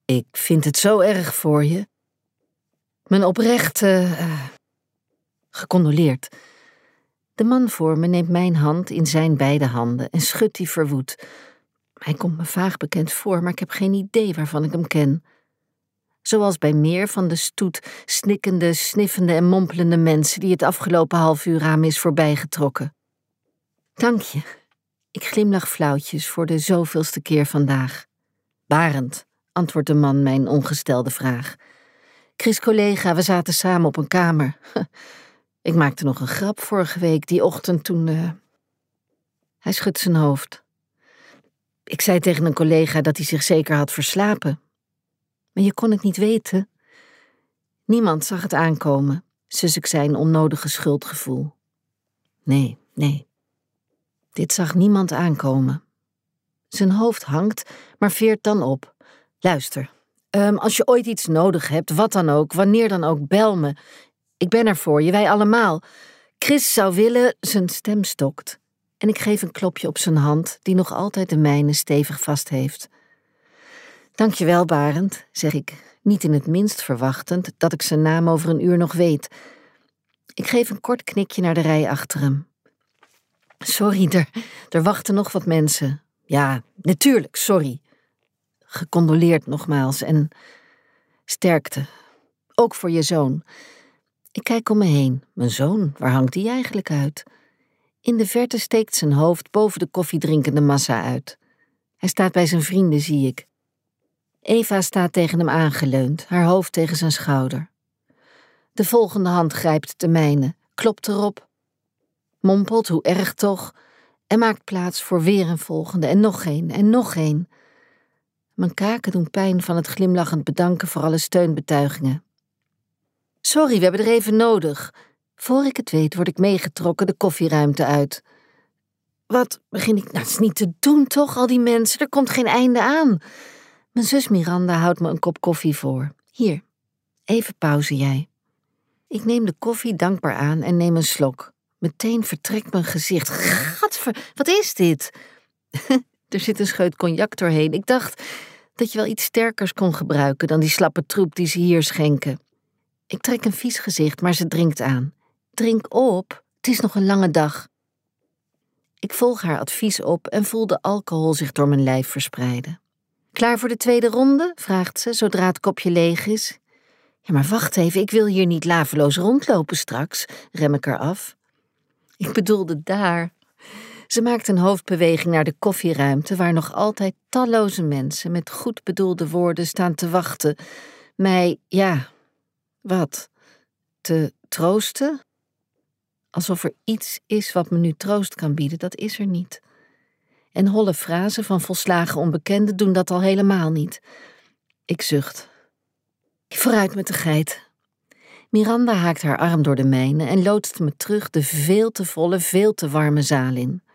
Ik vind het zo erg voor je. Mijn oprechte... gecondoleerd. De man voor me neemt mijn hand in zijn beide handen en schudt die verwoed. Hij komt me vaag bekend voor, maar ik heb geen idee waarvan ik hem ken. Zoals bij meer van de stoet snikkende, sniffende en mompelende mensen die het afgelopen half uur aan me is voorbijgetrokken. Dank je. Ik glimlach flauwtjes voor de zoveelste keer vandaag. Barend, antwoordt de man mijn ongestelde vraag. Chris' collega, we zaten samen op een kamer. Ik maakte nog een grap vorige week, die ochtend toen... Hij schudt zijn hoofd. Ik zei tegen een collega dat hij zich zeker had verslapen. Maar je kon het niet weten. Niemand zag het aankomen, zus ik zijn onnodige schuldgevoel. Nee. Dit zag niemand aankomen. Zijn hoofd hangt, maar veert dan op. Luister, als je ooit iets nodig hebt, wat dan ook, wanneer dan ook, bel me. Ik ben er voor je, wij allemaal. Chris zou willen, zijn stem stokt. En ik geef een klopje op zijn hand, die nog altijd de mijne stevig vast heeft. Dank je wel, Barend, zeg ik, niet in het minst verwachtend dat ik zijn naam over een uur nog weet. Ik geef een kort knikje naar de rij achter hem. Sorry, er wachten nog wat mensen. Ja, natuurlijk, sorry. Gecondoleerd nogmaals en sterkte. Ook voor je zoon. Ik kijk om me heen. Mijn zoon, waar hangt die eigenlijk uit? In de verte steekt zijn hoofd boven de koffiedrinkende massa uit. Hij staat bij zijn vrienden, zie ik. Eva staat tegen hem aangeleund, haar hoofd tegen zijn schouder. De volgende hand grijpt de mijne, klopt erop, mompelt hoe erg toch, en maakt plaats voor weer een volgende, en nog een, en nog een. Mijn kaken doen pijn van het glimlachend bedanken voor alle steunbetuigingen. Sorry, we hebben er even nodig. Voor ik het weet word ik meegetrokken de koffieruimte uit. Wat begin ik... Nou, het is niet te doen toch, al die mensen, er komt geen einde aan. Mijn zus Miranda houdt me een kop koffie voor. Hier, even pauze jij. Ik neem de koffie dankbaar aan en neem een slok. Meteen vertrekt mijn gezicht. Gadver, wat is dit? Er zit een scheut cognac doorheen. Ik dacht dat je wel iets sterkers kon gebruiken dan die slappe troep die ze hier schenken. Ik trek een vies gezicht, maar ze drinkt aan. Drink op, het is nog een lange dag. Ik volg haar advies op en voel de alcohol zich door mijn lijf verspreiden. Klaar voor de tweede ronde? Vraagt ze, zodra het kopje leeg is. Ja, maar wacht even, ik wil hier niet laveloos rondlopen straks, rem ik haar af. Ik bedoelde daar. Ze maakt een hoofdbeweging naar de koffieruimte, waar nog altijd talloze mensen met goed bedoelde woorden staan te wachten. Mij, ja, wat? Te troosten? Alsof er iets is wat me nu troost kan bieden, dat is er niet. En holle frasen van volslagen onbekenden doen dat al helemaal niet. Ik zucht. Vooruit met de geit. Miranda haakt haar arm door de mijne en loodst me terug de veel te volle, veel te warme zaal in.